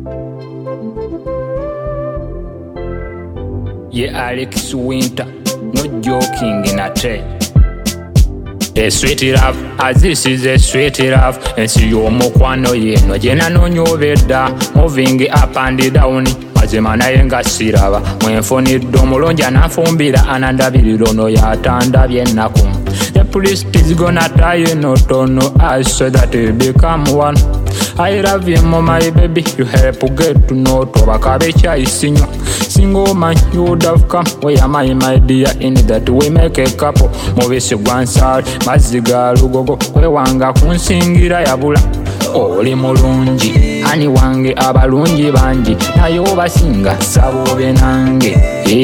Yeah, Alex Winter, no joking in a tray. A sweet love, as this is a sweet love. And see you mokwano ye, no jena no nyobeda. Moving up and down, mazima naye nga siraba. Mwenfunidde omulungi anafumbira anandabirira ono yatandabye ennaku. The priest is gonna tie you not on no eyes so that you become one. I love you, my baby. You help get to know Tobakabe chai signal. Single man, you would have come. Where am I, my dear? In that we make a couple. Movies one side, Maziga Lugogo. We wanga kunsingira yabula. Oli mulungi, ani wange abalungi bangi. Nayo basinga sabobe nange.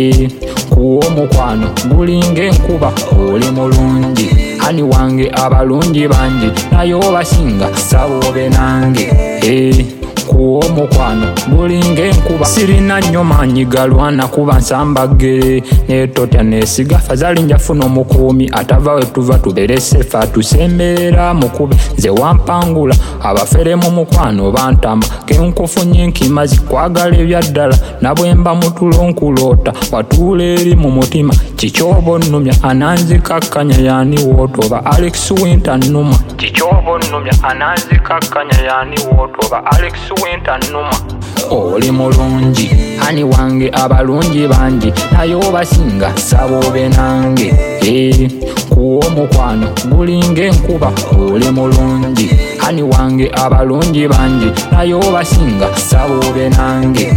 Kuwo mukwano gulinge nkuba. Oli mulungi, ani wange abalungi bangi. Nayo basinga sabobe nange. Kuwo mukwano gulinge nkuba. Sirina nnyo maanyi galwana kuba nsambagere. Netotya nesiga fazali njafuna omukuumi atava we tuva tubere sefa atusemberera mukube. Nze wampangula abafere mu mukwano bantama. Kenkufunye nkimazi kwagala ebyaddala. Nabwemba mutulo nkuloota watuula eri mu mutima. Kikyoba onnumya ananzikakkanya yani wootoba Alex Winter nnuma. Kikyoba onnumya ananzikakkanya yani wootoba Alex Winter nnuma. Oli mulungi, ani wange abalungi bangi. Nayo basinga sabobe nange. Kuwo mukwano gulinge nkuba. Oli mulungi, ani wange abalungi bangi. Nayo basinga sabobe nange.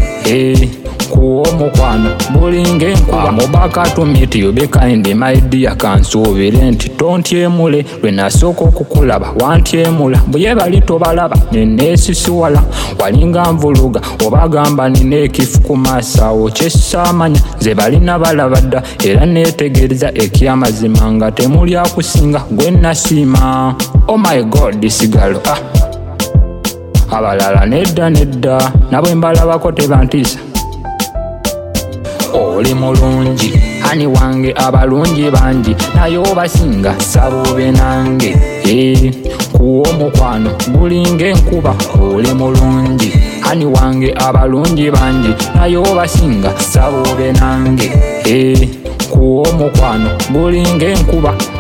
Kuwo mukwano gulinge nkuba. Mubaka to meet you be kind my dear kansuubire nti tontyemule lwe nasooka okukulaba wantyemula buye bali tobalaba neneesisiwala walinga nvuluga obagamba nina ekifu ku maasawo kyessaamanya nze balina balaba dda era neetegereza ekyamazima nga temuli akusinga gwe nasiima. Oh my god sigalo abalala nedda nabwe mbalabako tebantiisa. Oli mulungi, ani wange abalungi bangi. Nayo basinga sabobe nange. Kuwo mukwano gulinge nkuba. Oli mulungi, ani wange abalungi bangi. Nayo basinga sabobe nange. Kuwo mukwano gulinge nkuba.